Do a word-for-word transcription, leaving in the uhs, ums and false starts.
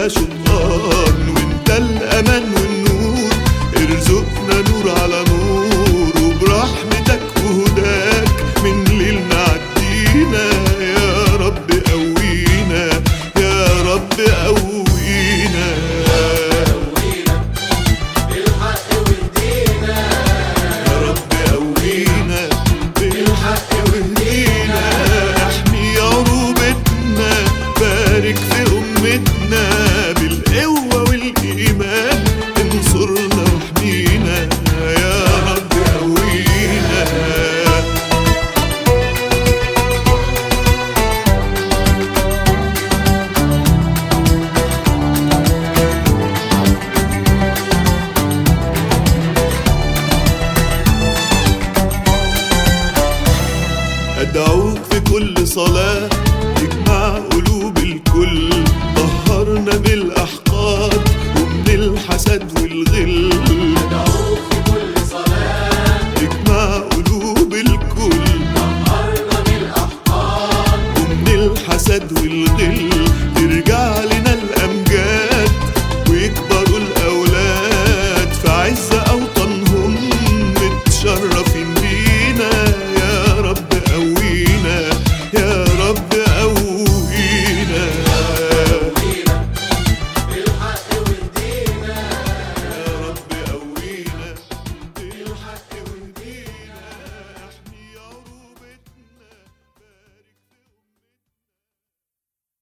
سلطان، وانت الأمان والنور، ارزقنا نور على نور، وبرحمتك وهداك من ليل نعدينا. يا رب قوينا، يا رب قوينا، بالحق واهدينا، يا رب قوينا بالحق واهدينا. احمي عروبتنا، بارك في أمتنا، بالقوة والإيمان انصرنا واحمينا. يا رب قوينا. أدعوك في كل صلاة تجمع قلوب الكل، طهرنا بالأحقاد ومن الحسد والغل. أدعوك في كل صلاة تجمع قلوب الكل، طهرنا بالأحقاد ومن الحسد والغل، ترجع لنا